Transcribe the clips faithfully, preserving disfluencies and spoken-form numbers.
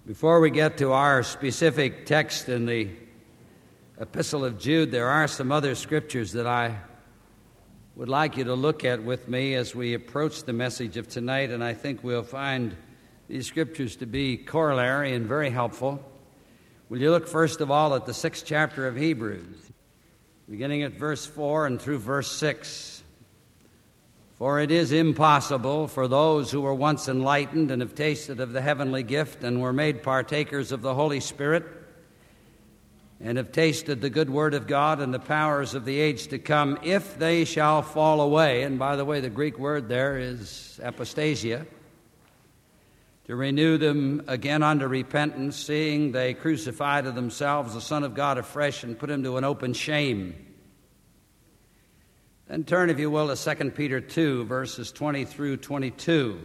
Before we get to our specific text in the Epistle of Jude, there are some other scriptures that I would like you to look at with me as we approach the message of tonight, and I think we'll find these scriptures to be corollary and very helpful. Will you look first of all at the sixth chapter of Hebrews, beginning at verse four and through verse six. For it is impossible for those who were once enlightened and have tasted of the heavenly gift and were made partakers of the Holy Spirit and have tasted the good word of God and the powers of the age to come, if they shall fall away, and by the way, the Greek word there is apostasia, to renew them again unto repentance, seeing they crucify to themselves the Son of God afresh and put him to an open shame. Then turn, if you will, to Second Peter two, verses twenty through twenty-two.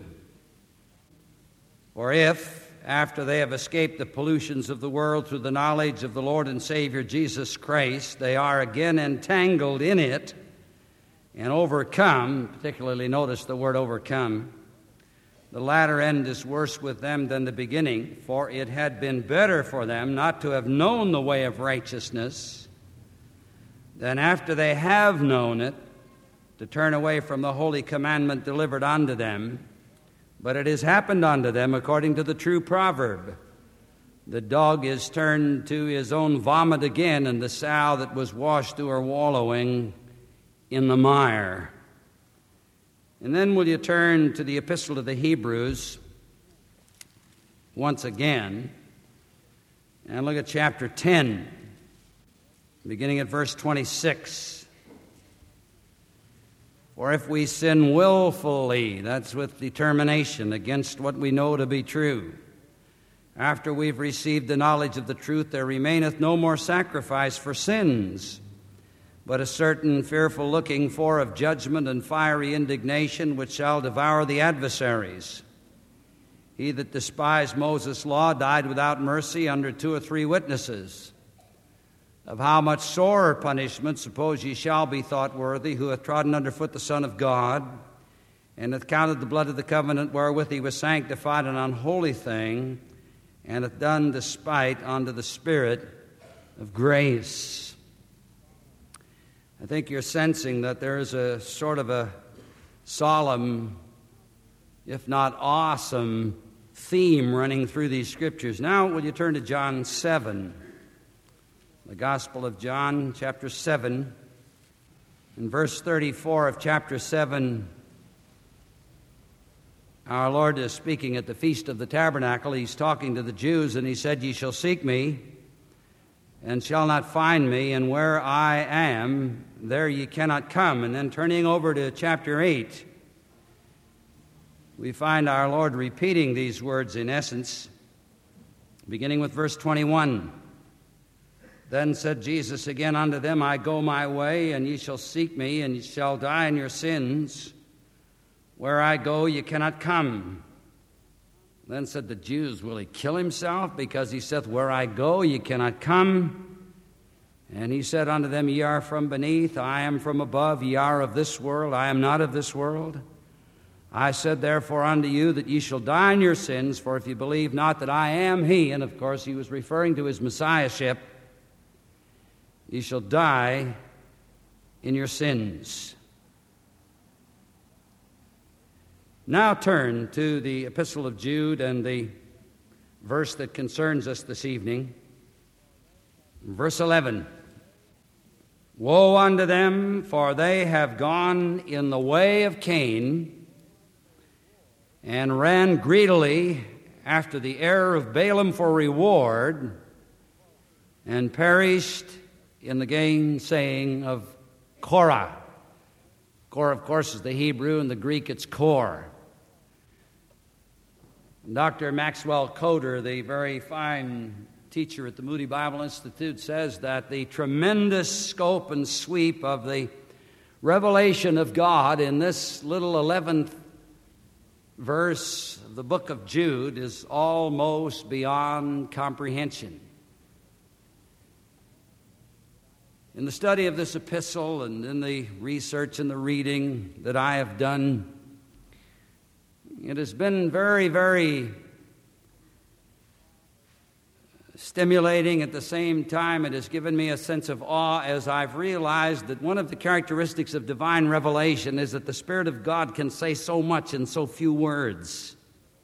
For if, after they have escaped the pollutions of the world through the knowledge of the Lord and Savior Jesus Christ, they are again entangled in it and overcome, particularly notice the word overcome, the latter end is worse with them than the beginning, for it had been better for them not to have known the way of righteousness than after they have known it, to turn away from the holy commandment delivered unto them. But it has happened unto them according to the true proverb, the dog is turned to his own vomit again, and the sow that was washed to her wallowing in the mire. And then will you turn to the Epistle to the Hebrews once again and look at chapter ten, beginning at verse twenty-six. For if we sin willfully, that's with determination, against what we know to be true, after we've received the knowledge of the truth, there remaineth no more sacrifice for sins, but a certain fearful looking for of judgment and fiery indignation, which shall devour the adversaries. He that despised Moses' law died without mercy under two or three witnesses. Of how much sorer punishment, suppose ye shall be thought worthy, who hath trodden under foot the Son of God, and hath counted the blood of the covenant wherewith he was sanctified an unholy thing, and hath done despite unto the Spirit of grace. I think you're sensing that there is a sort of a solemn, if not awesome, theme running through these scriptures. Now, will you turn to John seven? The Gospel of John, chapter seven, in verse thirty-four of chapter seven, our Lord is speaking at the Feast of the Tabernacle. He's talking to the Jews, and he said, Ye shall seek me, and shall not find me, and where I am, there ye cannot come. And then turning over to chapter eight, we find our Lord repeating these words in essence, beginning with verse twenty-one. Then said Jesus again unto them, I go my way, and ye shall seek me, and ye shall die in your sins. Where I go, ye cannot come. Then said the Jews, Will he kill himself? Because he saith, Where I go, ye cannot come. And he said unto them, Ye are from beneath, I am from above. Ye are of this world, I am not of this world. I said therefore unto you that ye shall die in your sins, for if ye believe not that I am he, and of course he was referring to his messiahship, ye shall die in your sins. Now turn to the Epistle of Jude and the verse that concerns us this evening. Verse eleven. Woe unto them, for they have gone in the way of Cain, and ran greedily after the error of Balaam for reward, and perished in the gainsaying of Korah. Korah, of course, is the Hebrew. In the Greek, it's Kor. Doctor Maxwell Coder, the very fine teacher at the Moody Bible Institute, says that the tremendous scope and sweep of the revelation of God in this little eleventh verse of the book of Jude is almost beyond comprehension. In the study of this epistle and in the research and the reading that I have done, it has been very, very stimulating. At the same time, it has given me a sense of awe as I've realized that one of the characteristics of divine revelation is that the Spirit of God can say so much in so few words.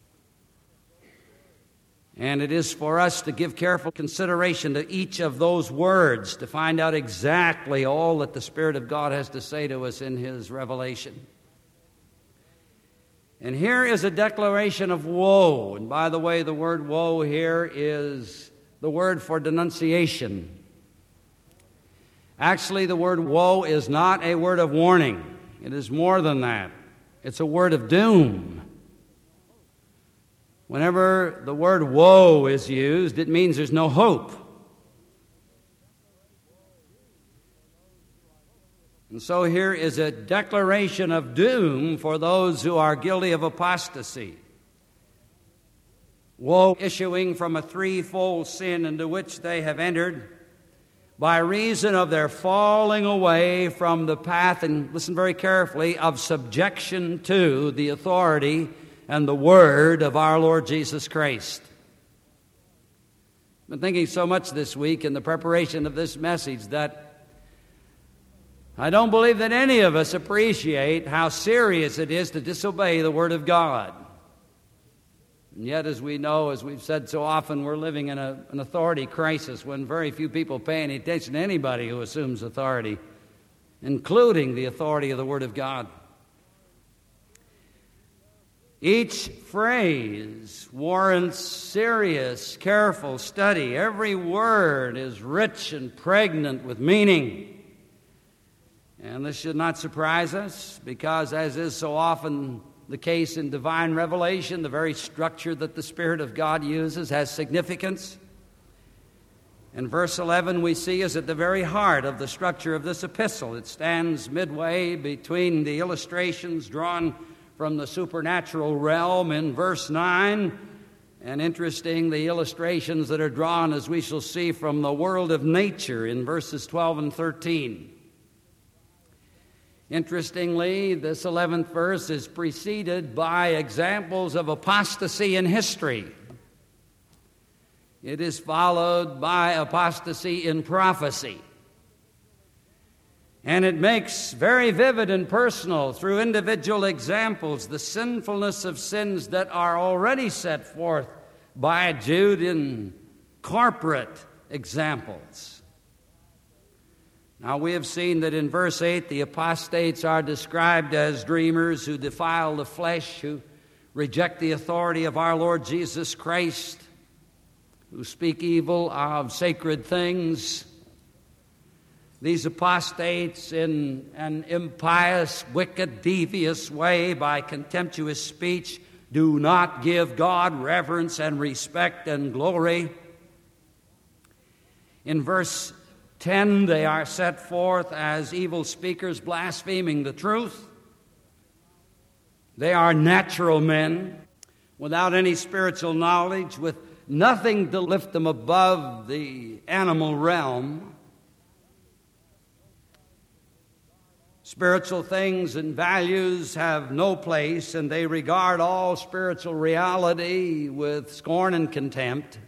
And it is for us to give careful consideration to each of those words to find out exactly all that the Spirit of God has to say to us in His revelation. And here is a declaration of woe. And by the way, the word woe here is the word for denunciation. Actually, the word woe is not a word of warning. It is more than that. It's a word of doom. Whenever the word woe is used, it means there's no hope. And so here is a declaration of doom for those who are guilty of apostasy. Woe issuing from a threefold sin into which they have entered by reason of their falling away from the path, and listen very carefully, of subjection to the authority and the word of our Lord Jesus Christ. I've been thinking so much this week in the preparation of this message that I don't believe that any of us appreciate how serious it is to disobey the Word of God. And yet, as we know, as we've said so often, we're living in a, an authority crisis when very few people pay any attention to anybody who assumes authority, including the authority of the Word of God. Each phrase warrants serious, careful study. Every word is rich and pregnant with meaning. And this should not surprise us because, as is so often the case in divine revelation, the very structure that the Spirit of God uses has significance. And verse eleven we see is at the very heart of the structure of this epistle. It stands midway between the illustrations drawn from the supernatural realm in verse nine, and interesting, the illustrations that are drawn, as we shall see, from the world of nature in verses twelve and thirteen. Interestingly, this eleventh verse is preceded by examples of apostasy in history. It is followed by apostasy in prophecy. And it makes very vivid and personal through individual examples the sinfulness of sins that are already set forth by Jude in corporate examples. Now, we have seen that in verse eight, the apostates are described as dreamers who defile the flesh, who reject the authority of our Lord Jesus Christ, who speak evil of sacred things. These apostates, in an impious, wicked, devious way, by contemptuous speech, do not give God reverence and respect and glory. In verse ten, they are set forth as evil speakers blaspheming the truth. They are natural men without any spiritual knowledge, with nothing to lift them above the animal realm. Spiritual things and values have no place, and they regard all spiritual reality with scorn and contempt.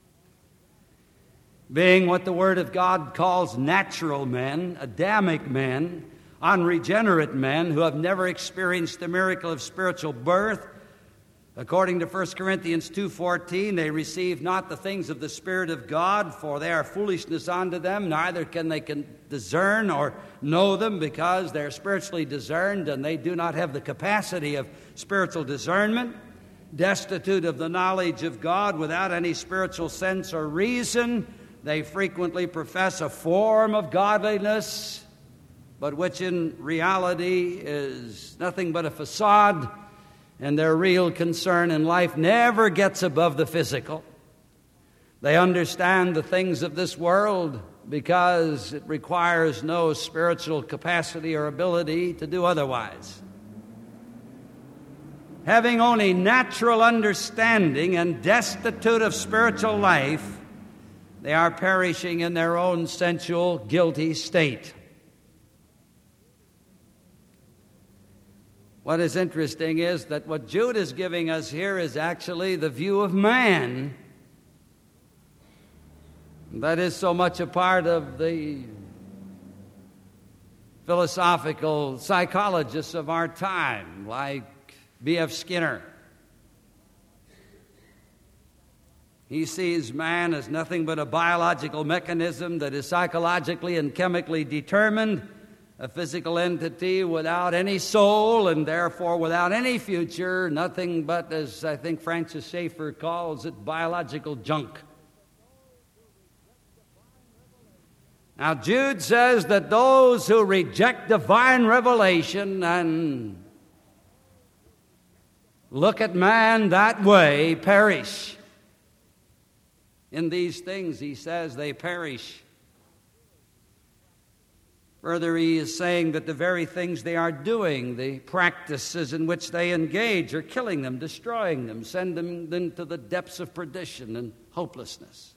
Being what the Word of God calls natural men, Adamic men, unregenerate men who have never experienced the miracle of spiritual birth, according to First Corinthians two fourteen, they receive not the things of the Spirit of God, for they are foolishness unto them, neither can they can discern or know them, because they're spiritually discerned, and they do not have the capacity of spiritual discernment. Destitute of the knowledge of God, without any spiritual sense or reason, they frequently profess a form of godliness, but which in reality is nothing but a facade, and their real concern in life never gets above the physical. They understand the things of this world because it requires no spiritual capacity or ability to do otherwise. Having only natural understanding and destitute of spiritual life, they are perishing in their own sensual, guilty state. What is interesting is that what Jude is giving us here is actually the view of man That is so much a part of the philosophical psychologists of our time, like B F Skinner. He sees man as nothing but a biological mechanism that is psychologically and chemically determined, a physical entity without any soul and therefore without any future, nothing but, as I think Francis Schaeffer calls it, biological junk. Now, Jude says that those who reject divine revelation and look at man that way perish. In these things, he says, they perish. Further, he is saying that the very things they are doing, the practices in which they engage, are killing them, destroying them, sending them to the depths of perdition and hopelessness.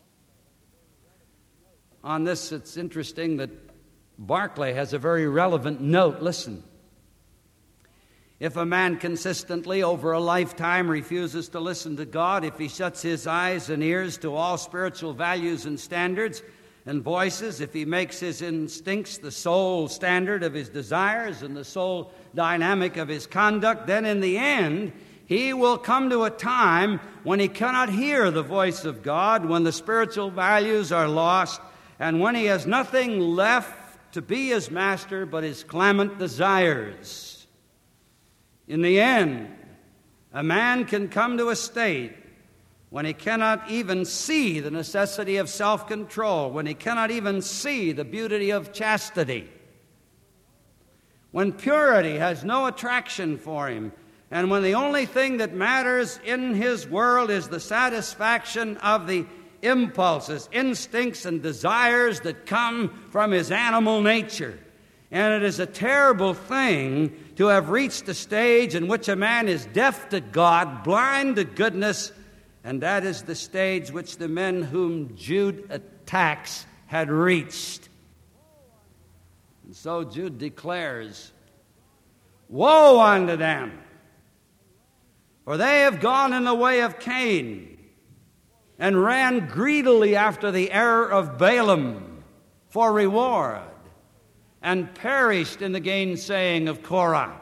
On this, it's interesting that Barclay has a very relevant note. Listen. If a man consistently over a lifetime refuses to listen to God, if he shuts his eyes and ears to all spiritual values and standards and voices, if he makes his instincts the sole standard of his desires and the sole dynamic of his conduct, then in the end, he will come to a time when he cannot hear the voice of God, when the spiritual values are lost, and when he has nothing left to be his master but his clamant desires. In the end, a man can come to a state when he cannot even see the necessity of self-control, when he cannot even see the beauty of chastity, when purity has no attraction for him, and when the only thing that matters in his world is the satisfaction of the impulses, instincts, and desires that come from his animal nature. And it is a terrible thing to have reached a stage in which a man is deaf to God, blind to goodness, and that is the stage which the men whom Jude attacks had reached. And so Jude declares, "Woe unto them, for they have gone in the way of Cain, and ran greedily after the error of Balaam for reward, and perished in the gainsaying of Korah."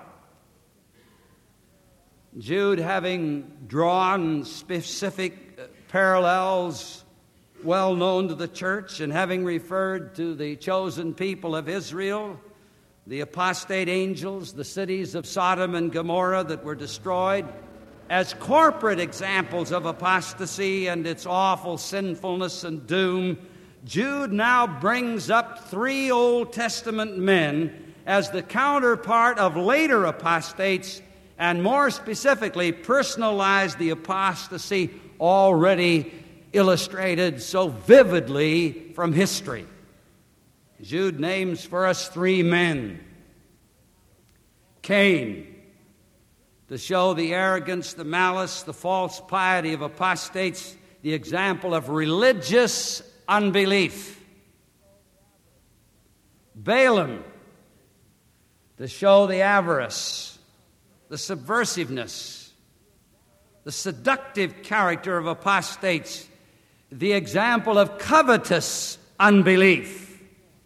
Jude, having drawn specific parallels well known to the church, and having referred to the chosen people of Israel, the apostate angels, the cities of Sodom and Gomorrah that were destroyed, as corporate examples of apostasy and its awful sinfulness and doom, Jude now brings up three Old Testament men as the counterpart of later apostates, and more specifically personalized the apostasy already illustrated so vividly from history. Jude names for us three men. Cain, to show the arrogance, the malice, the false piety of apostates, the example of religious unbelief. Balaam, to show the avarice, the subversiveness, the seductive character of apostates, the example of covetous unbelief.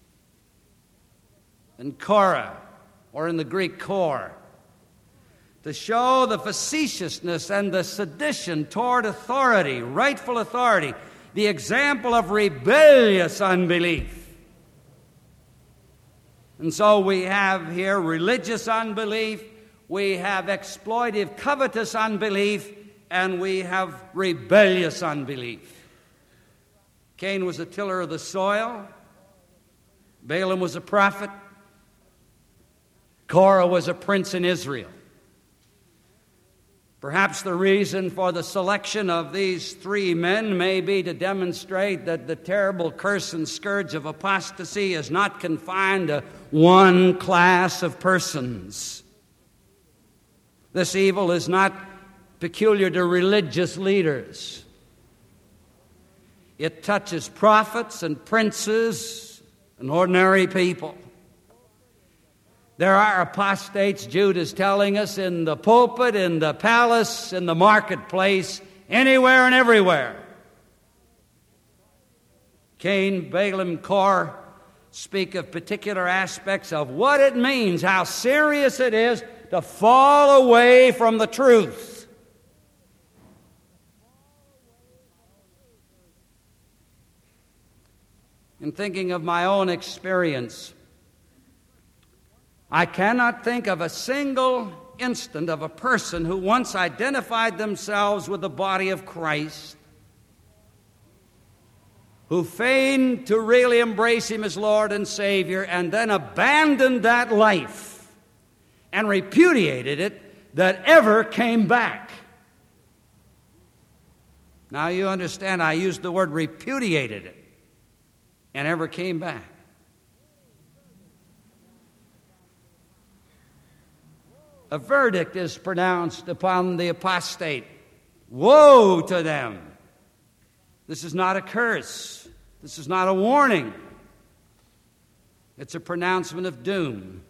And Korah, or in the Greek Kor, to show the facetiousness and the sedition toward authority, rightful authority, the example of rebellious unbelief. And so we have here religious unbelief, we have exploitive, covetous unbelief, and we have rebellious unbelief. Cain was a tiller of the soil. Balaam was a prophet. Korah was a prince in Israel. Perhaps the reason for the selection of these three men may be to demonstrate that the terrible curse and scourge of apostasy is not confined to one class of persons. This evil is not peculiar to religious leaders. It touches prophets and princes and ordinary people. There are apostates, Jude is telling us, in the pulpit, in the palace, in the marketplace, anywhere and everywhere. Cain, Balaam, Kor speak of particular aspects of what it means, how serious it is to fall away from the truth. In thinking of my own experience, I cannot think of a single instant of a person who once identified themselves with the body of Christ, who feigned to really embrace Him as Lord and Savior, and then abandoned that life and repudiated it, that ever came back. Now you understand, I used the word repudiated it, and ever came back. A verdict is pronounced upon the apostate. Woe to them! This is not a curse. This is not a warning. It's a pronouncement of doom.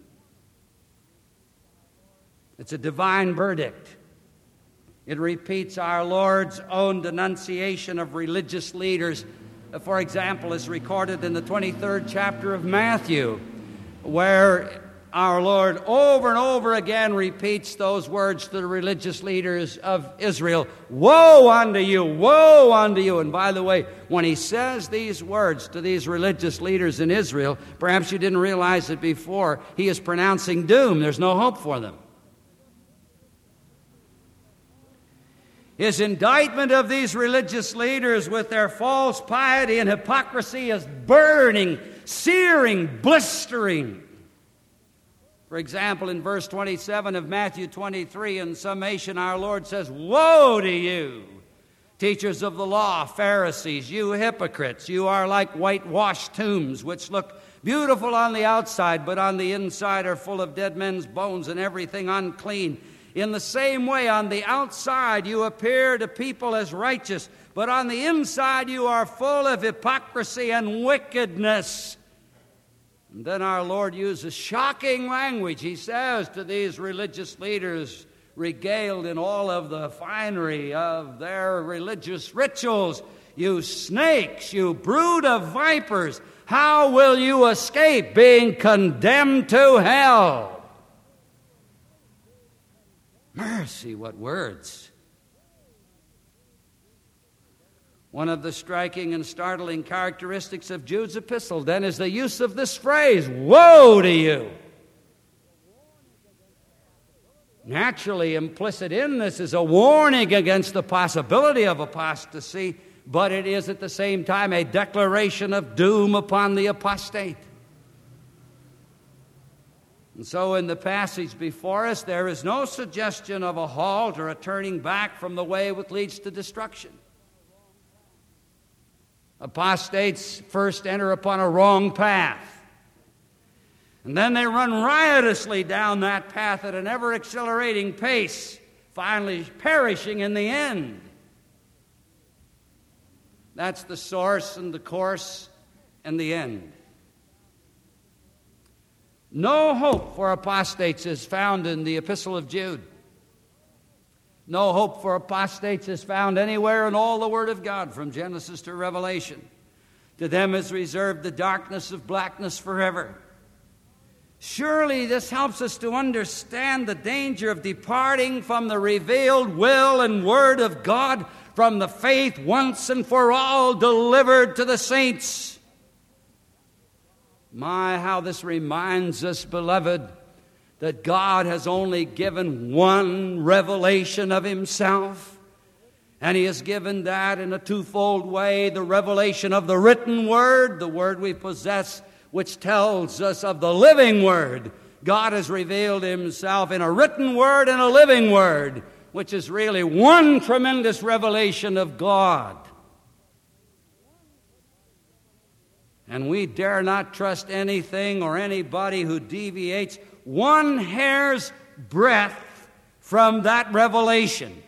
It's a divine verdict. It repeats our Lord's own denunciation of religious leaders. For example, is recorded in the twenty-third chapter of Matthew, where our Lord over and over again repeats those words to the religious leaders of Israel. Woe unto you! Woe unto you! And by the way, when He says these words to these religious leaders in Israel, perhaps you didn't realize it before, He is pronouncing doom. There's no hope for them. His indictment of these religious leaders with their false piety and hypocrisy is burning, searing, blistering. For example, in verse twenty-seven of Matthew twenty-three, in summation, our Lord says, Woe to you, teachers of the law, Pharisees, you hypocrites! You are like whitewashed tombs, which look beautiful on the outside, but on the inside are full of dead men's bones and everything unclean. In the same way, on the outside you appear to people as righteous, but on the inside you are full of hypocrisy and wickedness. And then our Lord uses shocking language. He says to these religious leaders, regaled in all of the finery of their religious rituals, you snakes, you brood of vipers, how will you escape being condemned to hell? Mercy, what words! One of the striking and startling characteristics of Jude's epistle, then, is the use of this phrase, woe to you. Naturally, implicit in this is a warning against the possibility of apostasy, but it is at the same time a declaration of doom upon the apostate. And so in the passage before us, there is no suggestion of a halt or a turning back from the way which leads to destruction. Apostates first enter upon a wrong path, and then they run riotously down that path at an ever-accelerating pace, finally perishing in the end. That's the source and the course and the end. No hope for apostates is found in the Epistle of Jude. No hope for apostates is found anywhere in all the Word of God, from Genesis to Revelation. To them is reserved the darkness of blackness forever. Surely this helps us to understand the danger of departing from the revealed will and Word of God, from the faith once and for all delivered to the saints. My, how this reminds us, beloved, that God has only given one revelation of Himself, and He has given that in a twofold way: the revelation of the written Word, the Word we possess, which tells us of the living Word. God has revealed Himself in a written Word and a living Word, which is really one tremendous revelation of God. And we dare not trust anything or anybody who deviates one hair's breadth from that revelation.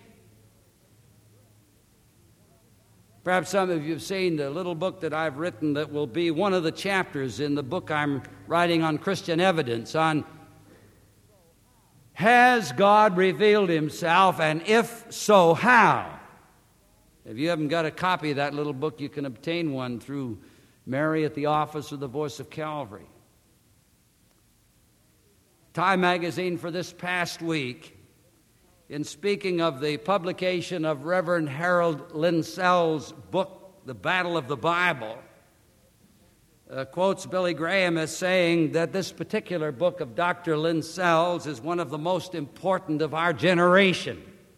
Perhaps some of you have seen the little book that I've written that will be one of the chapters in the book I'm writing on Christian evidence, on Has God revealed Himself, and if so, how? If you haven't got a copy of that little book, you can obtain one through Mary at the office of the Voice of Calvary. Time magazine for this past week, in speaking of the publication of Reverend Harold Lindsell's book, The Battle of the Bible, uh, quotes Billy Graham as saying that this particular book of Doctor Lindsell's is one of the most important of our generation.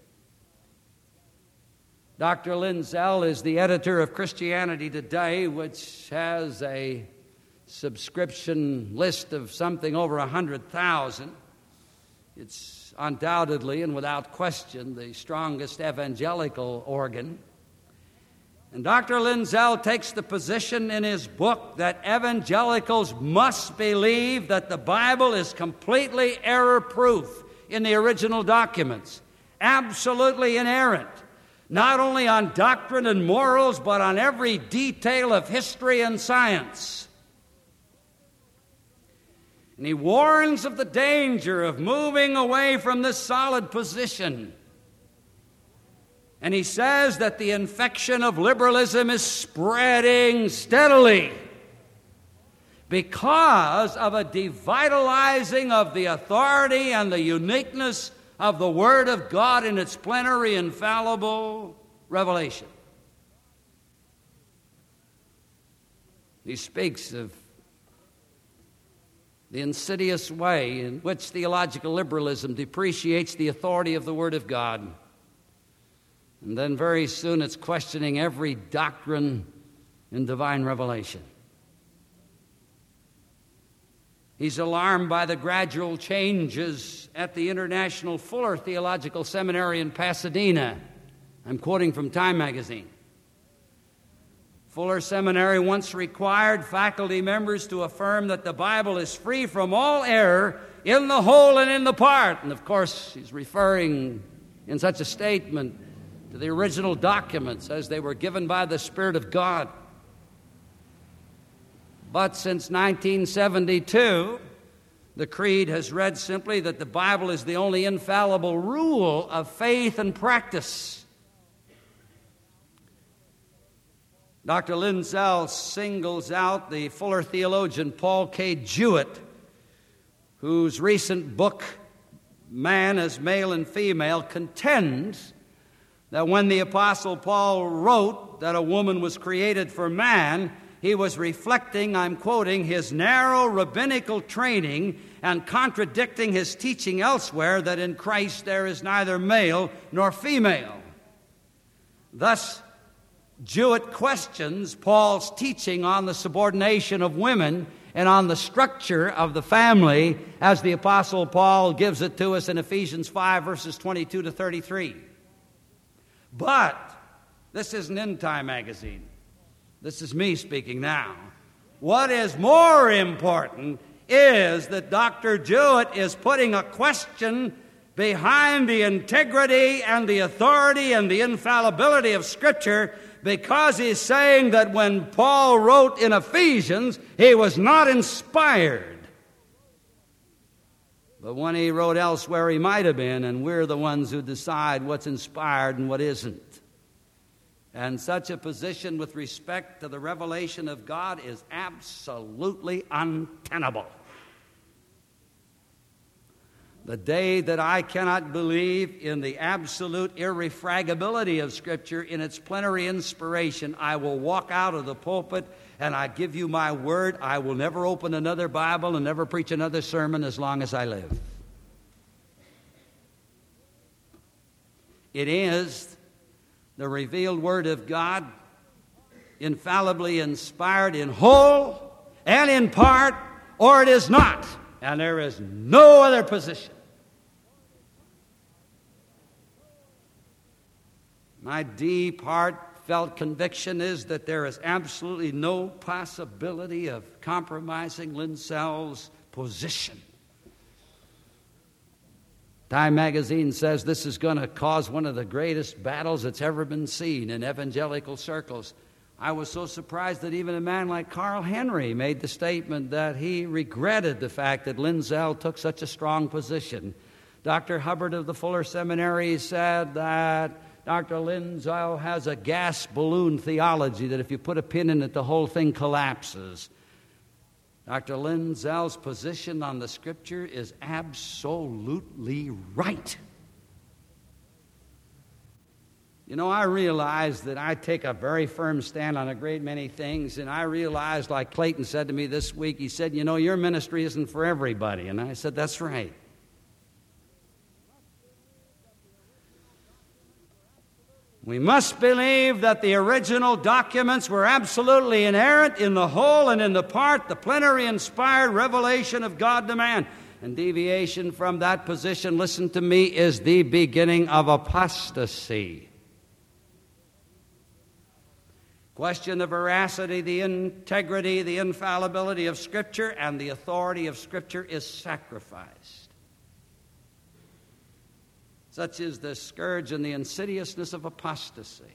Doctor Lindsell is the editor of Christianity Today, which has a subscription list of something over one hundred thousand. It's undoubtedly and without question the strongest evangelical organ. And Doctor Lindsell takes the position in his book that evangelicals must believe that the Bible is completely error-proof in the original documents, absolutely inerrant, not only on doctrine and morals, but on every detail of history and science. And he warns of the danger of moving away from this solid position. And he says that the infection of liberalism is spreading steadily because of a devitalizing of the authority and the uniqueness of the Word of God in its plenary, infallible revelation. He speaks of the insidious way in which theological liberalism depreciates the authority of the Word of God. And then very soon it's questioning every doctrine in divine revelation. He's alarmed by the gradual changes at the International Fuller Theological Seminary in Pasadena. I'm quoting from Time magazine. Fuller Seminary once required faculty members to affirm that the Bible is free from all error in the whole and in the part. And of course, he's referring in such a statement to the original documents as they were given by the Spirit of God. But since nineteen seventy-two, the Creed has read simply that the Bible is the only infallible rule of faith and practice. Doctor Lindsell singles out the Fuller theologian Paul K. Jewett, whose recent book, Man as Male and Female, contends that when the Apostle Paul wrote that a woman was created for man, he was reflecting, I'm quoting, his narrow rabbinical training and contradicting his teaching elsewhere that in Christ there is neither male nor female. Thus, Jewett questions Paul's teaching on the subordination of women and on the structure of the family as the Apostle Paul gives it to us in Ephesians five, verses twenty-two to thirty-three. But this isn't in Time magazine. This is me speaking now. What is more important is that Doctor Jewett is putting a question behind the integrity and the authority and the infallibility of Scripture, because he's saying that when Paul wrote in Ephesians, he was not inspired. But when he wrote elsewhere, he might have been, and we're the ones who decide what's inspired and what isn't. And such a position with respect to the revelation of God is absolutely untenable. The day that I cannot believe in the absolute irrefragability of Scripture in its plenary inspiration, I will walk out of the pulpit, and I give you my word, I will never open another Bible and never preach another sermon as long as I live. It is the revealed Word of God, infallibly inspired in whole and in part, or it is not. And there is no other position. My deep, heartfelt conviction is that there is absolutely no possibility of compromising Lindsell's position. Time magazine says this is going to cause one of the greatest battles that's ever been seen in evangelical circles. I was so surprised that even a man like Carl Henry made the statement that he regretted the fact that Lindsell took such a strong position. Doctor Hubbard of the Fuller Seminary said that Doctor Lindsay has a gas balloon theology that if you put a pin in it, the whole thing collapses. Doctor Lindsay's position on the Scripture is absolutely right. You know, I realize that I take a very firm stand on a great many things, and I realized, like Clayton said to me this week, he said, you know, your ministry isn't for everybody. And I said, that's right. We must believe that the original documents were absolutely inerrant in the whole and in the part, the plenary inspired revelation of God to man. And deviation from that position, listen to me, is the beginning of apostasy. Question the veracity, the integrity, the infallibility of Scripture, and the authority of Scripture is sacrificed. Such is the scourge and the insidiousness of apostasy.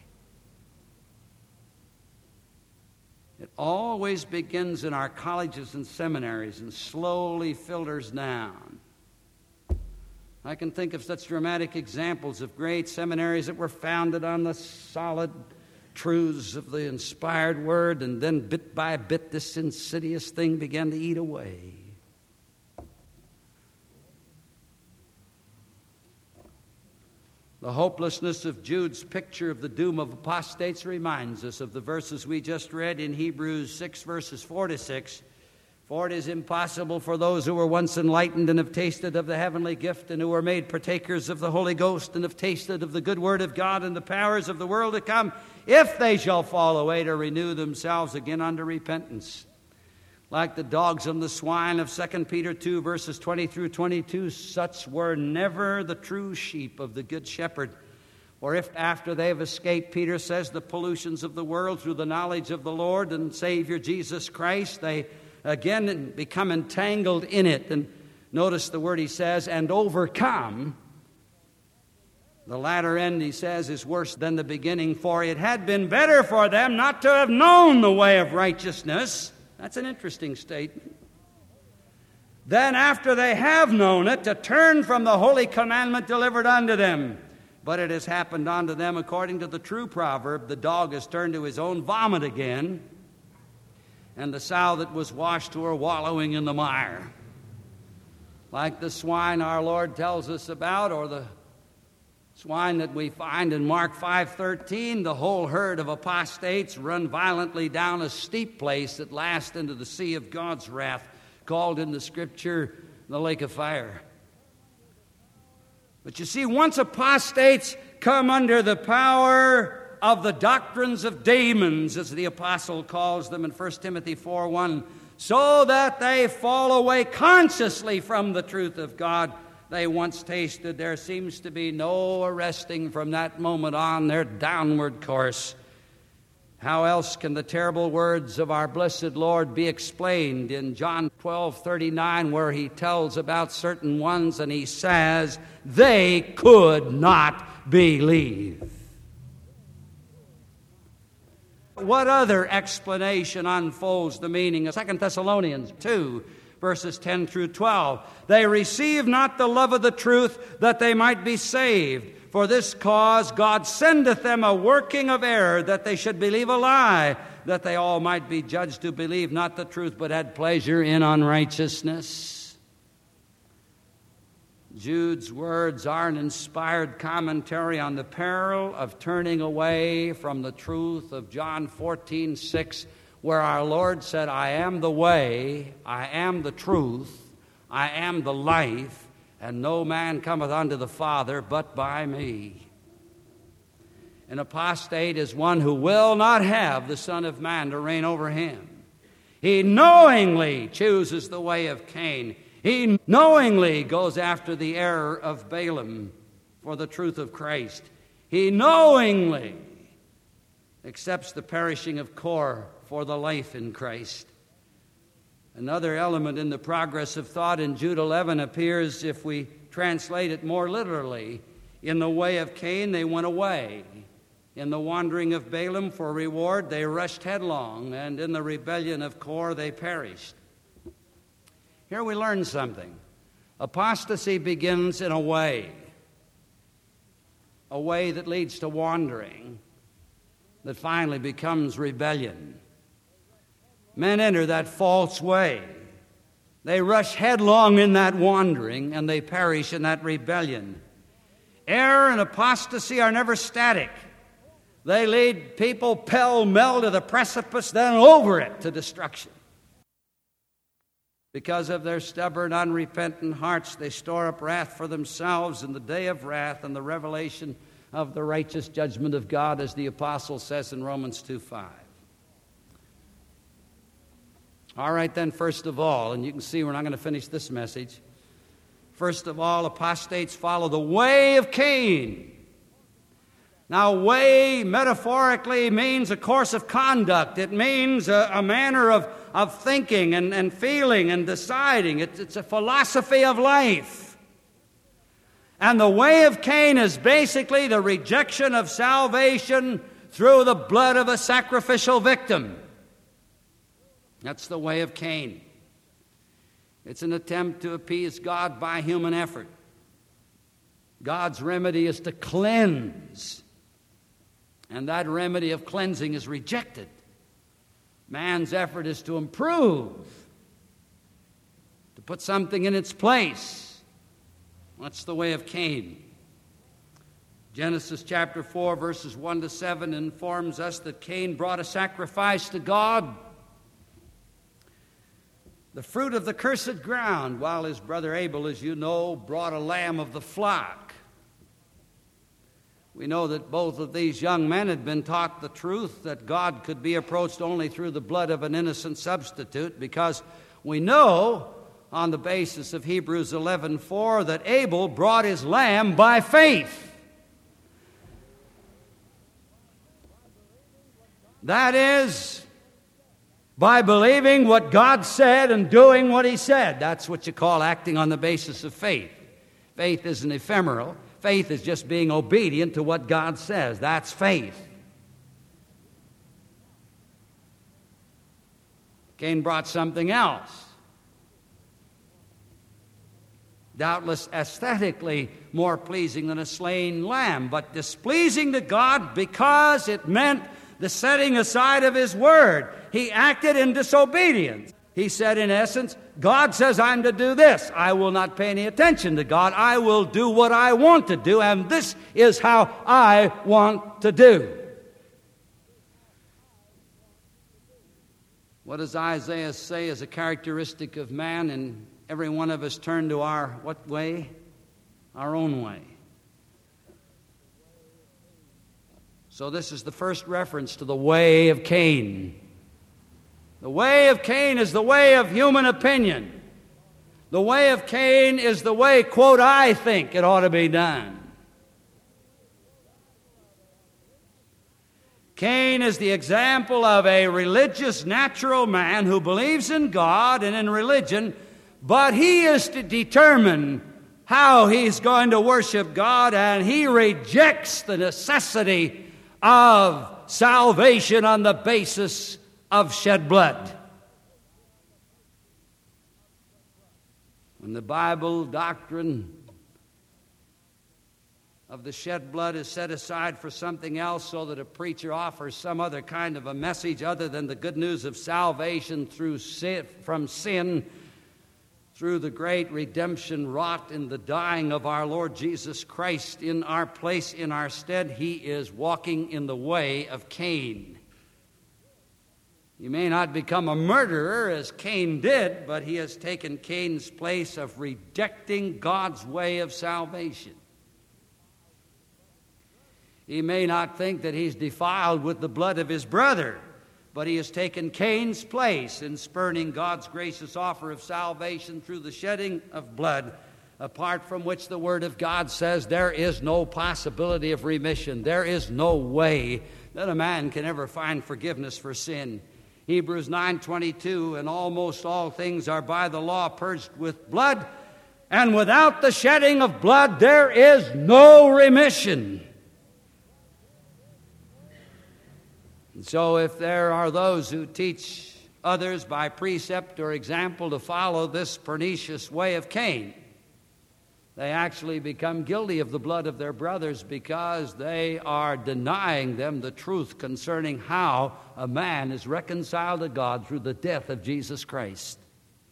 It always begins in our colleges and seminaries and slowly filters down. I can think of such dramatic examples of great seminaries that were founded on the solid truths of the inspired Word, and then bit by bit this insidious thing began to eat away. The hopelessness of Jude's picture of the doom of apostates reminds us of the verses we just read in Hebrews six, verses four to six. For it is impossible for those who were once enlightened and have tasted of the heavenly gift and who were made partakers of the Holy Ghost and have tasted of the good word of God and the powers of the world to come, if they shall fall away, to renew themselves again unto repentance. Like the dogs and the swine of Second Peter two, verses twenty through twenty-two, such were never the true sheep of the Good Shepherd. For if after they have escaped, Peter says, the pollutions of the world through the knowledge of the Lord and Savior Jesus Christ, they again become entangled in it. And notice the word he says, and overcome. The latter end, he says, is worse than the beginning. For it had been better for them not to have known the way of righteousness. That's an interesting statement. Then after they have known it, to turn from the holy commandment delivered unto them. But it has happened unto them according to the true proverb, the dog has turned to his own vomit again, and the sow that was washed to her wallowing in the mire. Like the swine our Lord tells us about, or the swine that we find in Mark five thirteen, the whole herd of apostates run violently down a steep place that lasts into the sea of God's wrath, called in the Scripture the lake of fire. But you see, once apostates come under the power of the doctrines of demons, as the apostle calls them in First Timothy four one, so that they fall away consciously from the truth of God they once tasted, there seems to be no arresting from that moment on their downward course. How else can the terrible words of our blessed Lord be explained in John twelve thirty-nine, where he tells about certain ones and he says, they could not believe. What other explanation unfolds the meaning of Second Thessalonians two, verses ten through twelve? They receive not the love of the truth, that they might be saved. For this cause God sendeth them a working of error, that they should believe a lie, that they all might be judged who believe not the truth, but had pleasure in unrighteousness. Jude's words are an inspired commentary on the peril of turning away from the truth of John fourteen six, where our Lord said, I am the way, I am the truth, I am the life, and no man cometh unto the Father but by me. An apostate is one who will not have the Son of Man to reign over him. He knowingly chooses the way of Cain. He knowingly goes after the error of Balaam for the truth of Christ. He knowingly accepts the perishing of Korah for the life in Christ. Another element in the progress of thought in Jude eleven appears, if we translate it more literally. In the way of Cain, they went away. In the wandering of Balaam for reward, they rushed headlong. And in the rebellion of Korah, they perished. Here we learn something. Apostasy begins in a way. a way that leads to wandering that finally becomes rebellion. Men enter that false way. They rush headlong in that wandering, and they perish in that rebellion. Error and apostasy are never static. They lead people pell-mell to the precipice, then over it to destruction. Because of their stubborn, unrepentant hearts, they store up wrath for themselves in the day of wrath and the revelation of the righteous judgment of God, as the apostle says in Romans two five. All right, then, first of all, and you can see we're not going to finish this message. First of all, apostates follow the way of Cain. Now, way metaphorically means a course of conduct. It means a, a manner of, of thinking and, and feeling and deciding. It's, it's a philosophy of life. And the way of Cain is basically the rejection of salvation through the blood of a sacrificial victim. That's the way of Cain. It's an attempt to appease God by human effort. God's remedy is to cleanse. And that remedy of cleansing is rejected. Man's effort is to improve, to put something in its place. That's the way of Cain. Genesis chapter four, verses one to seven informs us that Cain brought a sacrifice to God, the fruit of the cursed ground, while his brother Abel, as you know, brought a lamb of the flock. We know that both of these young men had been taught the truth that God could be approached only through the blood of an innocent substitute, because we know, on the basis of Hebrews eleven four, that Abel brought his lamb by faith. That is, by believing what God said and doing what He said. That's what you call acting on the basis of faith. Faith isn't ephemeral. Faith is just being obedient to what God says. That's faith. Cain brought something else. Doubtless aesthetically more pleasing than a slain lamb, but displeasing to God because it meant the setting aside of His word. He acted in disobedience. He said, in essence, God says I'm to do this. I will not pay any attention to God. I will do what I want to do, and this is how I want to do. What does Isaiah say is a characteristic of man? And every one of us turn to our, what way? Our own way. So this is the first reference to the way of Cain. The way of Cain is the way of human opinion. The way of Cain is the way, quote, I think it ought to be done. Cain is the example of a religious, natural man who believes in God and in religion, but he is to determine how he's going to worship God, and he rejects the necessity of salvation on the basis of shed blood. When the Bible doctrine of the shed blood is set aside for something else, so that a preacher offers some other kind of a message other than the good news of salvation through sin, from sin, through the great redemption wrought in the dying of our Lord Jesus Christ in our place, in our stead, he is walking in the way of Cain. You may not become a murderer as Cain did, but he has taken Cain's place of rejecting God's way of salvation. He may not think that he's defiled with the blood of his brother, but he has taken Cain's place in spurning God's gracious offer of salvation through the shedding of blood, apart from which the Word of God says there is no possibility of remission. There is no way that a man can ever find forgiveness for sin. Hebrews nine twenty-two, and almost all things are by the law purged with blood, and without the shedding of blood there is no remission. And so if there are those who teach others by precept or example to follow this pernicious way of Cain, they actually become guilty of the blood of their brothers because they are denying them the truth concerning how a man is reconciled to God through the death of Jesus Christ.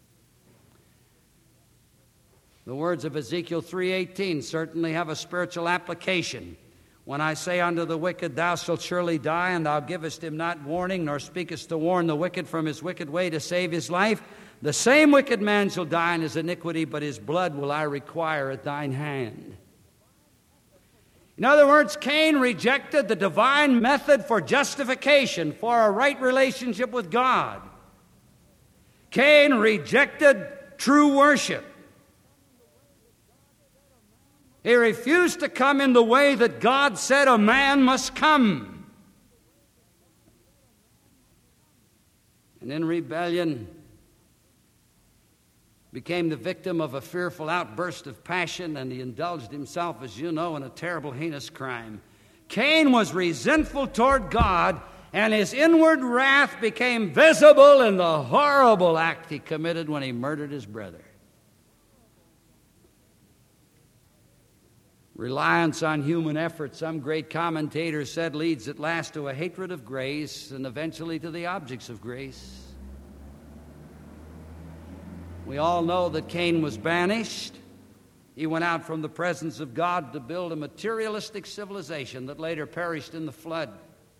The words of Ezekiel three eighteen certainly have a spiritual application. When I say unto the wicked, thou shalt surely die, and thou givest him not warning, nor speakest to warn the wicked from his wicked way to save his life, the same wicked man shall die in his iniquity, but his blood will I require at thine hand. In other words, Cain rejected the divine method for justification, for a right relationship with God. Cain rejected true worship. He refused to come in the way that God said a man must come. And in rebellion, became the victim of a fearful outburst of passion, and he indulged himself, as you know, in a terrible, heinous crime. Cain was resentful toward God, and his inward wrath became visible in the horrible act he committed when he murdered his brother. Reliance on human effort, some great commentators said, leads at last to a hatred of grace and eventually to the objects of grace. We all know that Cain was banished. He went out from the presence of God to build a materialistic civilization that later perished in the flood.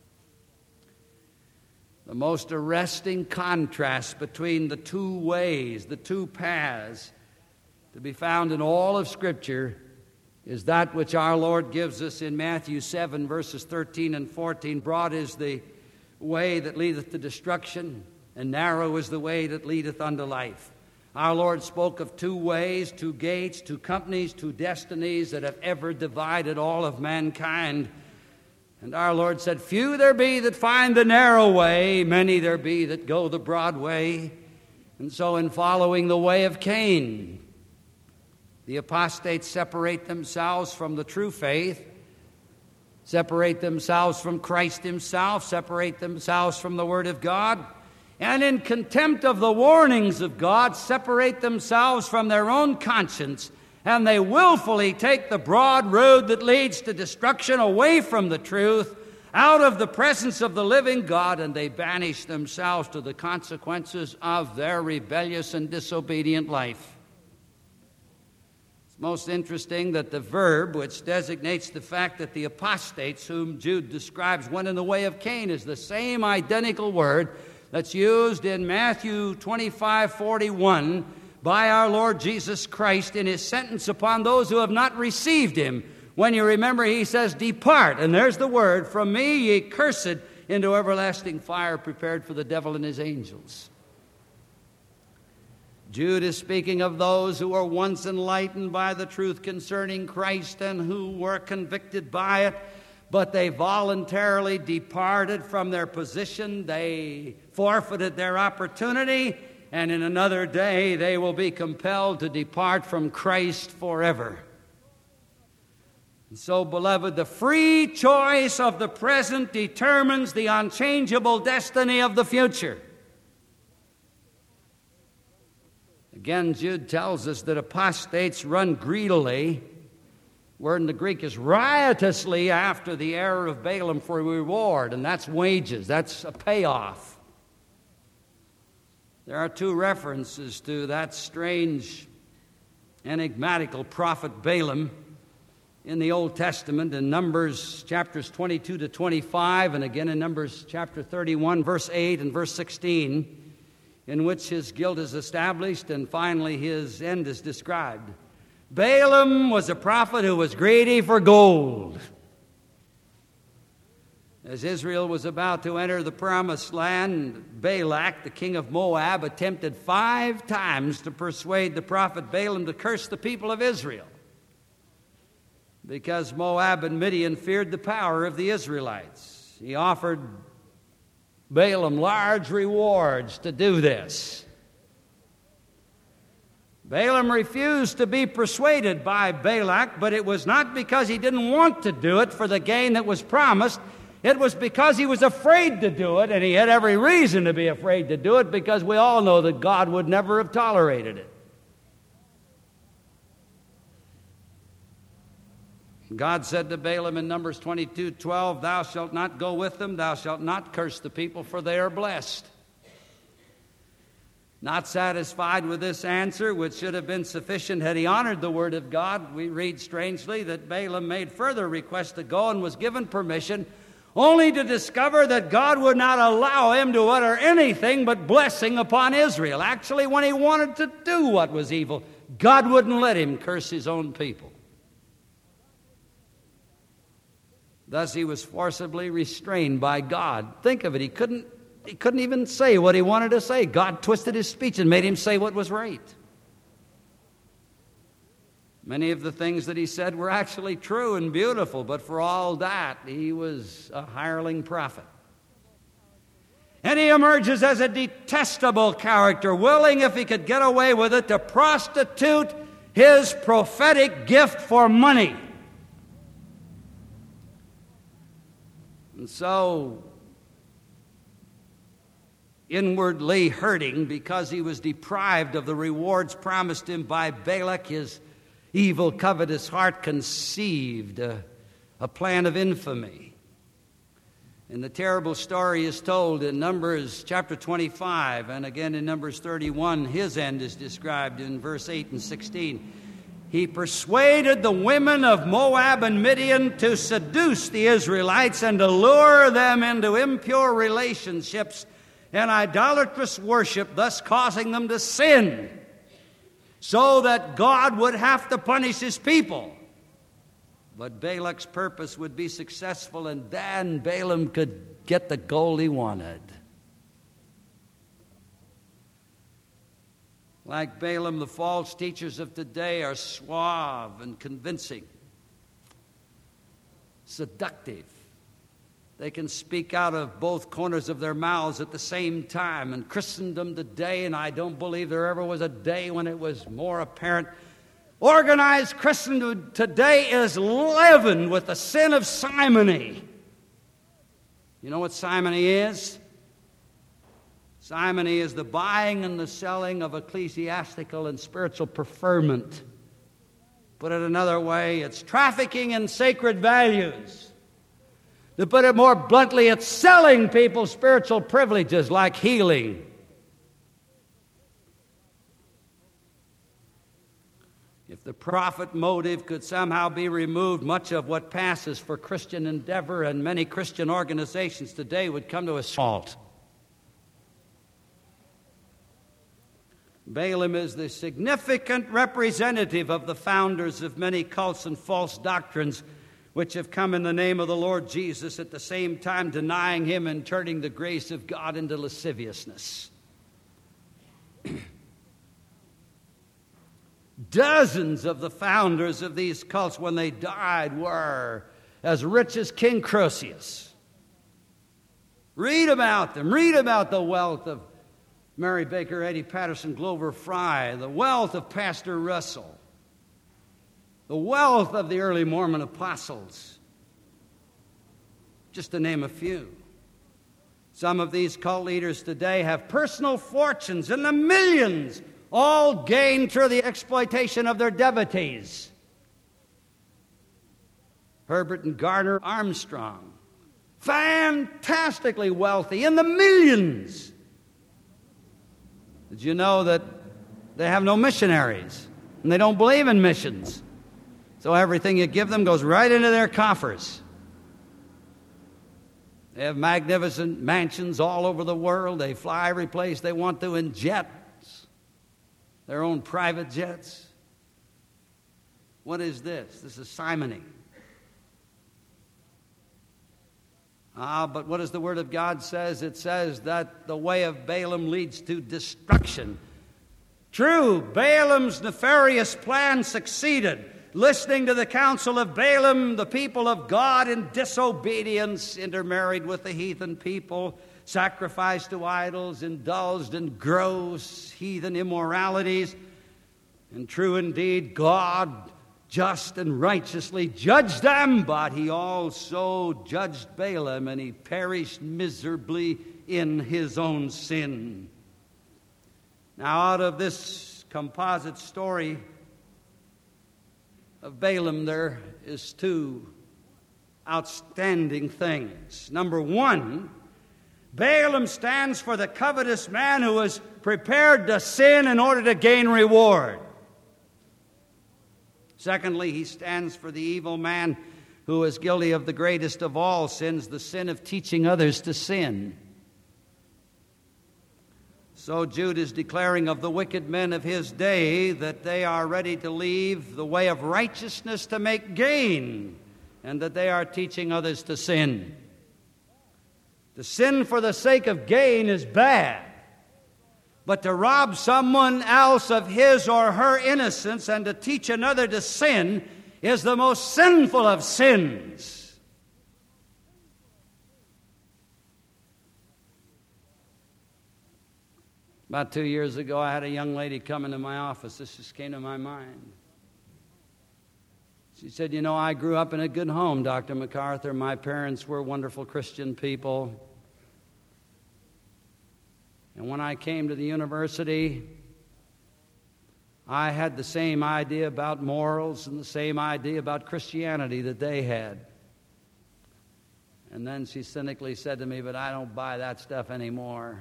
The most arresting contrast between the two ways, the two paths to be found in all of Scripture is that which our Lord gives us in Matthew seven, verses thirteen and fourteen. Broad is the way that leadeth to destruction, and narrow is the way that leadeth unto life. Our Lord spoke of two ways, two gates, two companies, two destinies that have ever divided all of mankind. And our Lord said, few there be that find the narrow way, many there be that go the broad way. And so in following the way of Cain, the apostates separate themselves from the true faith, separate themselves from Christ himself, separate themselves from the Word of God, and in contempt of the warnings of God, separate themselves from their own conscience, and they willfully take the broad road that leads to destruction away from the truth, out of the presence of the living God, and they banish themselves to the consequences of their rebellious and disobedient life. It's most interesting that the verb which designates the fact that the apostates whom Jude describes went in the way of Cain is the same identical word that's used in Matthew twenty-five forty-one by our Lord Jesus Christ in his sentence upon those who have not received him. When you remember, he says, depart, and there's the word, from me, ye cursed, into everlasting fire prepared for the devil and his angels. Jude is speaking of those who were once enlightened by the truth concerning Christ and who were convicted by it, but they voluntarily departed from their position. They forfeited their opportunity, and in another day they will be compelled to depart from Christ forever. And so, beloved, the free choice of the present determines the unchangeable destiny of the future. Again, Jude tells us that apostates run greedily, word in the Greek is riotously, after the error of Balaam for reward, and that's wages, that's a payoff. There are two references to that strange, enigmatical prophet Balaam in the Old Testament, in Numbers chapters twenty-two to twenty-five, and again in Numbers chapter thirty-one, verse eight and verse sixteen, in which his guilt is established and finally his end is described. Balaam was a prophet who was greedy for gold. As Israel was about to enter the promised land, Balak, the king of Moab, attempted five times to persuade the prophet Balaam to curse the people of Israel, because Moab and Midian feared the power of the Israelites. He offered Balaam large rewards to do this. Balaam refused to be persuaded by Balak, but it was not because he didn't want to do it for the gain that was promised. It was because he was afraid to do it, and he had every reason to be afraid to do it, because we all know that God would never have tolerated it. God said to Balaam in Numbers twenty-two twelve, "Thou shalt not go with them, thou shalt not curse the people, for they are blessed." Not satisfied with this answer, which should have been sufficient had he honored the word of God, we read strangely that Balaam made further request to go and was given permission, only to discover that God would not allow him to utter anything but blessing upon Israel. Actually, when he wanted to do what was evil, God wouldn't let him curse his own people. Thus, he was forcibly restrained by God. Think of it, he couldn't, he couldn't even say what he wanted to say. God twisted his speech and made him say what was right. Many of the things that he said were actually true and beautiful, but for all that, he was a hireling prophet. And he emerges as a detestable character, willing, if he could get away with it, to prostitute his prophetic gift for money. And so, inwardly hurting because he was deprived of the rewards promised him by Balak, his evil, covetous heart conceived a, a plan of infamy. And the terrible story is told in Numbers chapter twenty-five, and again in Numbers thirty-one. His end is described in verse eight and sixteen. He persuaded the women of Moab and Midian to seduce the Israelites and to lure them into impure relationships and idolatrous worship, thus causing them to sin, so that God would have to punish his people. But Balak's purpose would be successful, and then Balaam could get the gold he wanted. Like Balaam, the false teachers of today are suave and convincing, seductive. They can speak out of both corners of their mouths at the same time. And Christendom today, and I don't believe there ever was a day when it was more apparent, organized Christendom today is leavened with the sin of simony. You know what simony is? Simony is the buying and the selling of ecclesiastical and spiritual preferment. Put it another way, it's trafficking in sacred values. To put it more bluntly, it's selling people spiritual privileges like healing. If the profit motive could somehow be removed, much of what passes for Christian endeavor and many Christian organizations today would come to a halt. Balaam is the significant representative of the founders of many cults and false doctrines which have come in the name of the Lord Jesus, at the same time denying him and turning the grace of God into lasciviousness. Dozens of the founders of these cults, when they died, were as rich as King Croesus. Read about them. Read about the wealth of Mary Baker, Eddie Patterson, Glover Fry, the wealth of Pastor Russell, the wealth of the early Mormon apostles, just to name a few. Some of these cult leaders today have personal fortunes in the millions, all gained through the exploitation of their devotees. Herbert and Garner Armstrong, fantastically wealthy in the millions. Did you know that they have no missionaries and they don't believe in missions? So everything you give them goes right into their coffers. They have magnificent mansions all over the world. They fly every place they want to in jets, their own private jets. What is this? This is simony. Ah, but what does the Word of God says? It says that the way of Balaam leads to destruction. True, Balaam's nefarious plan succeeded. Listening to the counsel of Balaam, the people of God in disobedience intermarried with the heathen people, sacrificed to idols, indulged in gross heathen immoralities. And true indeed, God just and righteously judged them, but he also judged Balaam, and he perished miserably in his own sin. Now, out of this composite story, of Balaam there is two outstanding things. Number one, Balaam stands for the covetous man who is prepared to sin in order to gain reward. Secondly, he stands for the evil man who is guilty of the greatest of all sins, the sin of teaching others to sin. So Jude is declaring of the wicked men of his day that they are ready to leave the way of righteousness to make gain, and that they are teaching others to sin. To sin for the sake of gain is bad, but to rob someone else of his or her innocence and to teach another to sin is the most sinful of sins. About two years ago, I had a young lady come into my office. This just came to my mind. She said, "You know, I grew up in a good home, Doctor MacArthur. My parents were wonderful Christian people. And when I came to the university, I had the same idea about morals and the same idea about Christianity that they had." And then she cynically said to me, "But I don't buy that stuff anymore."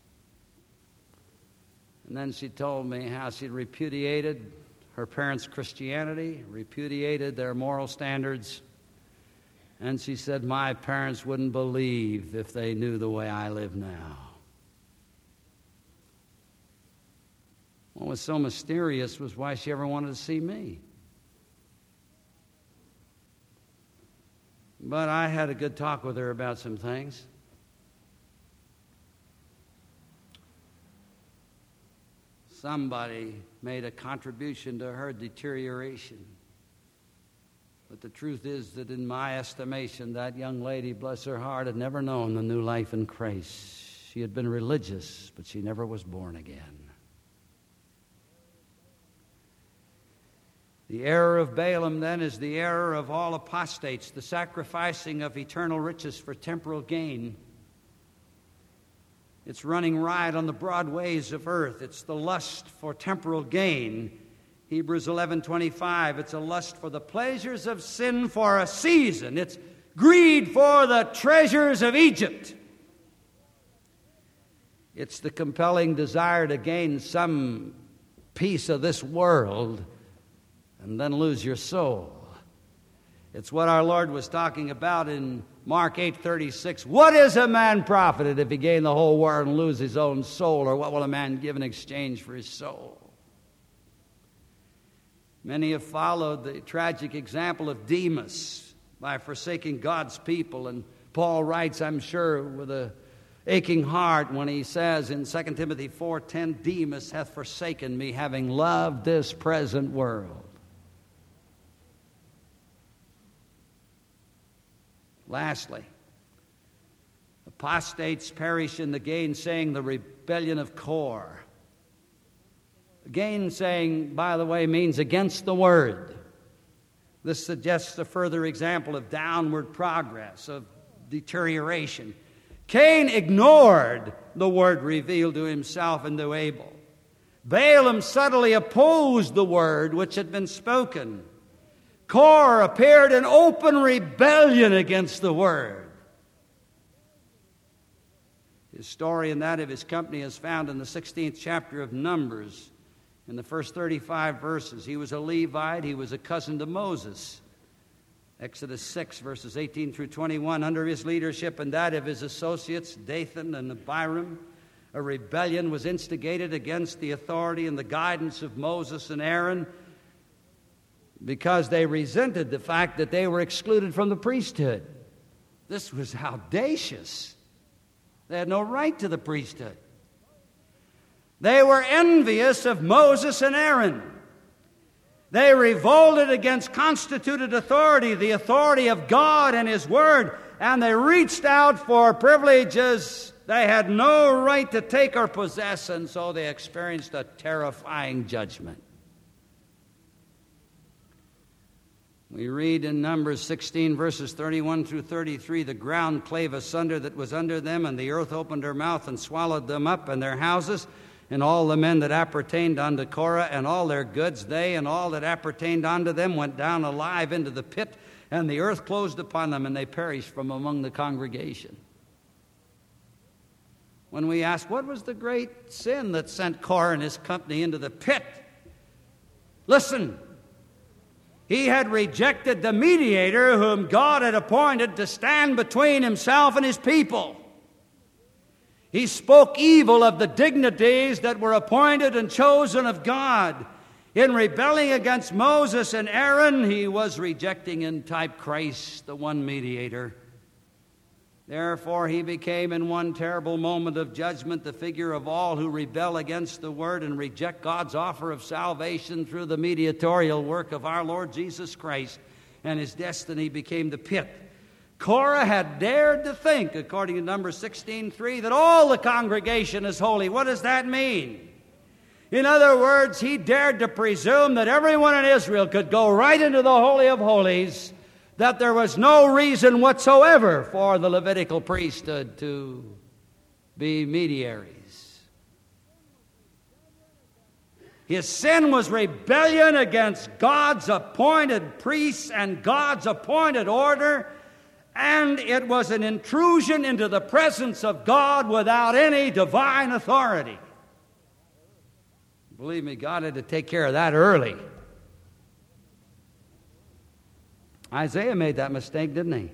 And then she told me how she'd repudiated her parents' Christianity, repudiated their moral standards. And she said, "My parents wouldn't believe if they knew the way I live now." What was so mysterious was why she ever wanted to see me. But I had a good talk with her about some things. Somebody made a contribution to her deterioration. But the truth is that in my estimation, that young lady, bless her heart, had never known the new life in Christ. She had been religious, but she never was born again. The error of Balaam, then, is the error of all apostates, the sacrificing of eternal riches for temporal gain. It's running riot on the broad ways of earth. It's the lust for temporal gain. Hebrews eleven twenty-five, it's a lust for the pleasures of sin for a season. It's greed for the treasures of Egypt. It's the compelling desire to gain some piece of this world and then lose your soul. It's what our Lord was talking about in Mark eight thirty-six. What is a man profited if he gain the whole world and lose his own soul? Or what will a man give in exchange for his soul? Many have followed the tragic example of Demas by forsaking God's people. And Paul writes, I'm sure, with a aching heart when he says in Second Timothy four ten, Demas hath forsaken me, having loved this present world. Lastly, apostates perish in the gainsaying, the rebellion of Kor. Gainsaying, by the way, means against the word. This suggests a further example of downward progress, of deterioration. Cain ignored the word revealed to himself and to Abel. Balaam subtly opposed the word which had been spoken. Kor appeared in open rebellion against the word. His story and that of his company is found in the sixteenth chapter of Numbers, in the first thirty-five verses. He was a Levite. He was a cousin to Moses. Exodus six, verses eighteen through twenty-one. Under his leadership and that of his associates, Dathan and Abiram, a rebellion was instigated against the authority and the guidance of Moses and Aaron, because they resented the fact that they were excluded from the priesthood. This was audacious. They had no right to the priesthood. They were envious of Moses and Aaron. They revolted against constituted authority, the authority of God and His Word, and they reached out for privileges they had no right to take or possess, and so they experienced a terrifying judgment. We read in Numbers sixteen, verses thirty-one through thirty-three, the ground clave asunder that was under them, and the earth opened her mouth and swallowed them up and their houses, And all the men that appertained unto Korah and all their goods, they and all that appertained unto them went down alive into the pit, and the earth closed upon them, and they perished from among the congregation. When we ask, what was the great sin that sent Korah and his company into the pit? Listen, he had rejected the mediator whom God had appointed to stand between himself and his people. He spoke evil of the dignities that were appointed and chosen of God. In rebelling against Moses and Aaron, he was rejecting in type Christ, the one mediator. Therefore, he became in one terrible moment of judgment the figure of all who rebel against the word and reject God's offer of salvation through the mediatorial work of our Lord Jesus Christ, and his destiny became the pit. Korah had dared to think, according to Numbers sixteen three, that all the congregation is holy. What does that mean? In other words, he dared to presume that everyone in Israel could go right into the Holy of Holies, that there was no reason whatsoever for the Levitical priesthood to be mediaries. His sin was rebellion against God's appointed priests and God's appointed order, and it was an intrusion into the presence of God without any divine authority. Believe me, God had to take care of that early. Isaiah made that mistake, didn't he?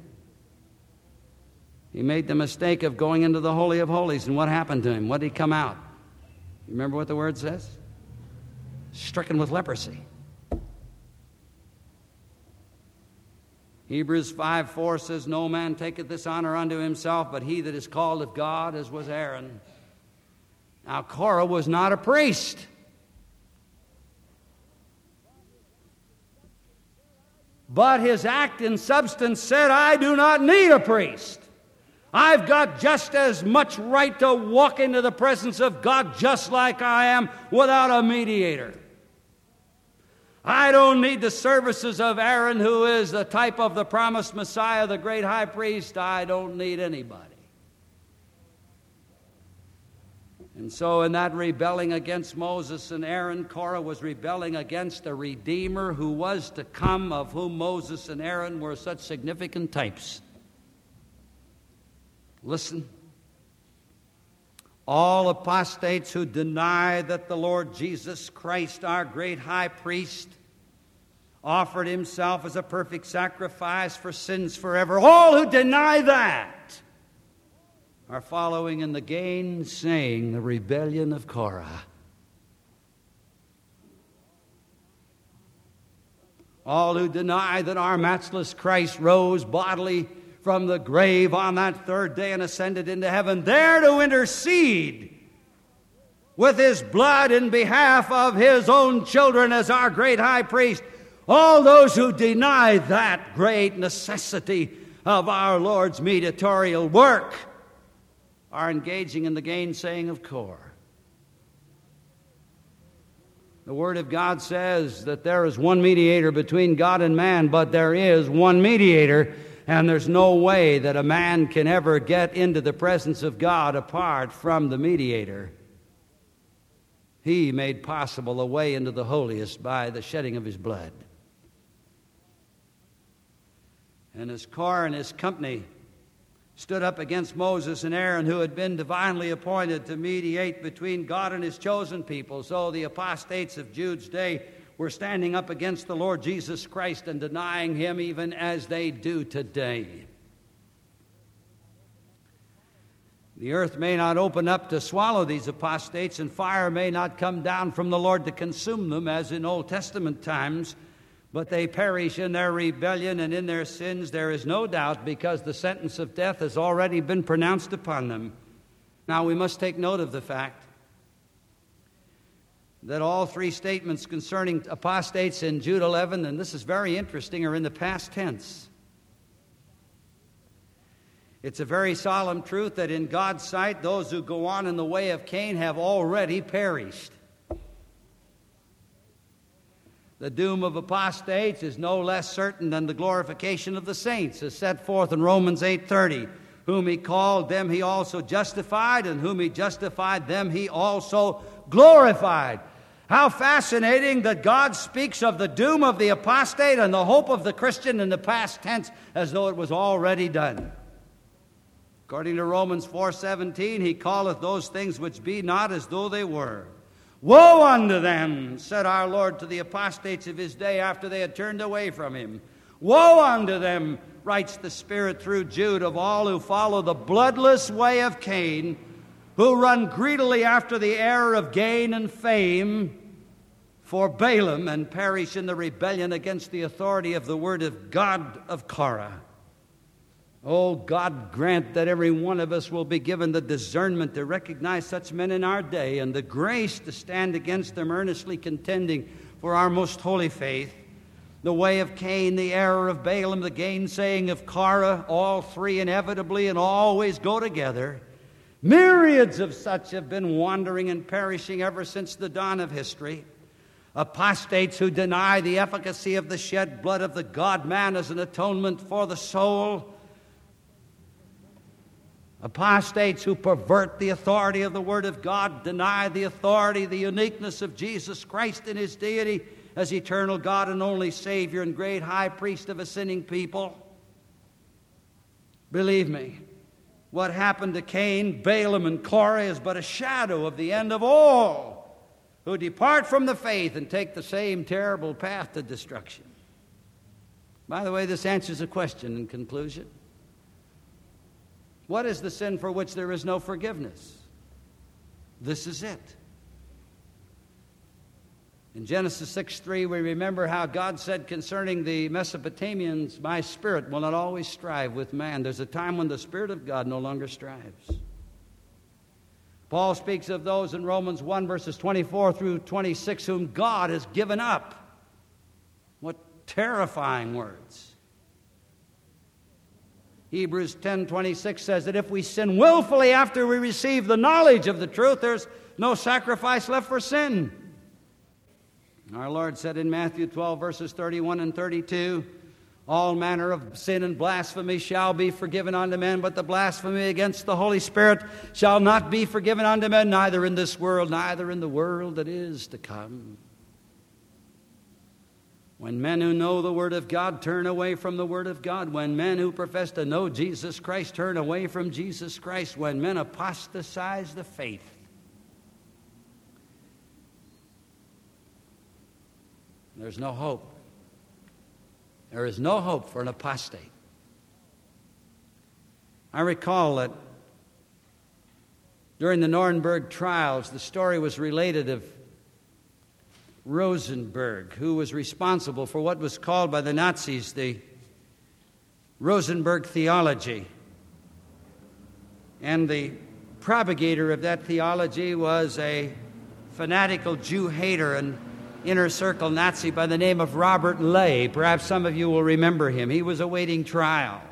He made the mistake of going into the Holy of Holies, and what happened to him? What did he come out? You remember what the word says? Stricken with leprosy. Hebrews five four says, no man taketh this honor unto himself, but he that is called of God, as was Aaron. Now, Korah was not a priest. But his act in substance said, I do not need a priest. I've got just as much right to walk into the presence of God just like I am without a mediator. I don't need the services of Aaron, who is the type of the promised Messiah, the great high priest. I don't need anybody. And so in that rebelling against Moses and Aaron, Korah was rebelling against the Redeemer who was to come, of whom Moses and Aaron were such significant types. Listen. All apostates who deny that the Lord Jesus Christ, our great high priest, offered himself as a perfect sacrifice for sins forever, all who deny that are following in the gainsaying the rebellion of Korah. All who deny that our matchless Christ rose bodily from the grave on that third day and ascended into heaven, there to intercede with his blood in behalf of his own children as our great high priest. All those who deny that great necessity of our Lord's mediatorial work are engaging in the gainsaying of Korah. The Word of God says that there is one mediator between God and man, but there is one mediator. And there's no way that a man can ever get into the presence of God apart from the mediator. He made possible a way into the holiest by the shedding of his blood. And as Korah and his company stood up against Moses and Aaron, who had been divinely appointed to mediate between God and his chosen people, so the apostates of Jude's day were standing up against the Lord Jesus Christ and denying him even as they do today. The earth may not open up to swallow these apostates, and fire may not come down from the Lord to consume them as in Old Testament times, but they perish in their rebellion and in their sins, there is no doubt, because the sentence of death has already been pronounced upon them. Now we must take note of the fact that all three statements concerning apostates in Jude eleven, and this is very interesting, are in the past tense. It's a very solemn truth that in God's sight, those who go on in the way of Cain have already perished. The doom of apostates is no less certain than the glorification of the saints, as set forth in Romans eight thirty. Whom he called, them he also justified, and whom he justified, them he also glorified. How fascinating that God speaks of the doom of the apostate and the hope of the Christian in the past tense as though it was already done. According to Romans four seventeen, he calleth those things which be not as though they were. Woe unto them, said our Lord to the apostates of his day after they had turned away from him. Woe unto them, writes the Spirit through Jude, of all who follow the bloodless way of Cain, who run greedily after the error of gain and fame, for Balaam, and perish in the rebellion against the authority of the word of God of Korah. Oh, God grant that every one of us will be given the discernment to recognize such men in our day and the grace to stand against them, earnestly contending for our most holy faith. The way of Cain, the error of Balaam, the gainsaying of Korah, all three inevitably and always go together. Myriads of such have been wandering and perishing ever since the dawn of history. Apostates who deny the efficacy of the shed blood of the God-man as an atonement for the soul. Apostates who pervert the authority of the Word of God, deny the authority, the uniqueness of Jesus Christ in His deity as eternal God and only Savior and great high priest of a sinning people. Believe me, what happened to Cain, Balaam, and Korah is but a shadow of the end of all who depart from the faith and take the same terrible path to destruction. By the way, this answers a question in conclusion. What is the sin for which there is no forgiveness? This is it. In Genesis six three, we remember how God said concerning the Mesopotamians, my spirit will not always strive with man. There's a time when the Spirit of God no longer strives. Paul speaks of those in Romans one, verses twenty-four through twenty-six, whom God has given up. What terrifying words. Hebrews ten twenty-six says that if we sin willfully after we receive the knowledge of the truth, there's no sacrifice left for sin. Our Lord said in Matthew twelve, verses thirty-one and thirty-two, all manner of sin and blasphemy shall be forgiven unto men, but the blasphemy against the Holy Spirit shall not be forgiven unto men, neither in this world, neither in the world that is to come. When men who know the Word of God turn away from the Word of God, when men who profess to know Jesus Christ turn away from Jesus Christ, when men apostatize the faith, there's no hope. There is no hope for an apostate. I recall that during the Nuremberg trials, the story was related of Rosenberg, who was responsible for what was called by the Nazis the Rosenberg theology. And the propagator of that theology was a fanatical Jew hater and inner circle Nazi by the name of Robert Ley. Perhaps some of you will remember him. He was awaiting trial.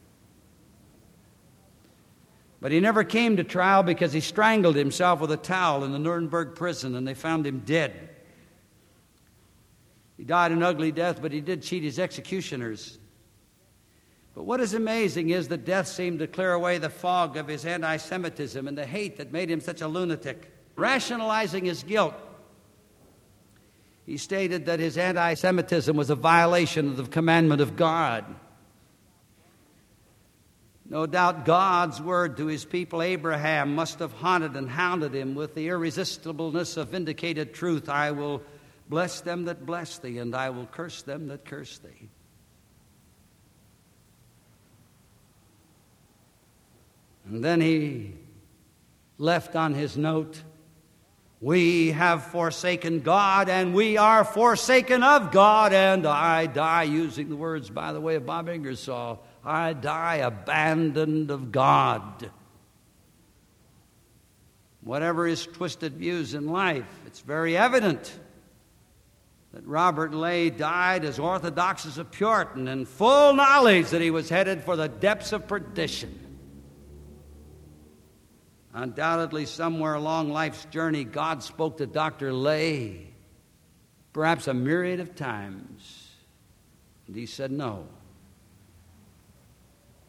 But he never came to trial because he strangled himself with a towel in the Nuremberg prison, and they found him dead. He died an ugly death, but he did cheat his executioners. But what is amazing is that death seemed to clear away the fog of his anti-Semitism and the hate that made him such a lunatic. Rationalizing his guilt, he stated that his anti-Semitism was a violation of the commandment of God. No doubt God's word to his people Abraham must have haunted and hounded him with the irresistibleness of vindicated truth. I will bless them that bless thee, and I will curse them that curse thee. And then he left on his note, we have forsaken God, and we are forsaken of God, and I die, using the words, by the way, of Bob Ingersoll, I die abandoned of God. Whatever his twisted views in life, it's very evident that Robert Ley died as orthodox as a Puritan in full knowledge that he was headed for the depths of perdition. Undoubtedly, somewhere along life's journey, God spoke to Doctor Ley, perhaps a myriad of times, and he said no.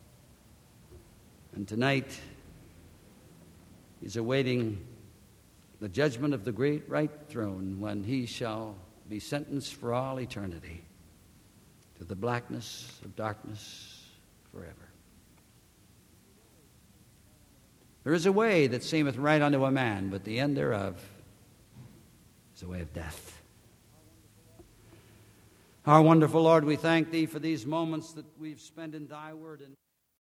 And tonight, he's awaiting the judgment of the great white throne, when he shall be sentenced for all eternity to the blackness of darkness forever. There is a way that seemeth right unto a man, but the end thereof is a way of death. Our wonderful Lord, we thank thee for these moments that we've spent in thy word. And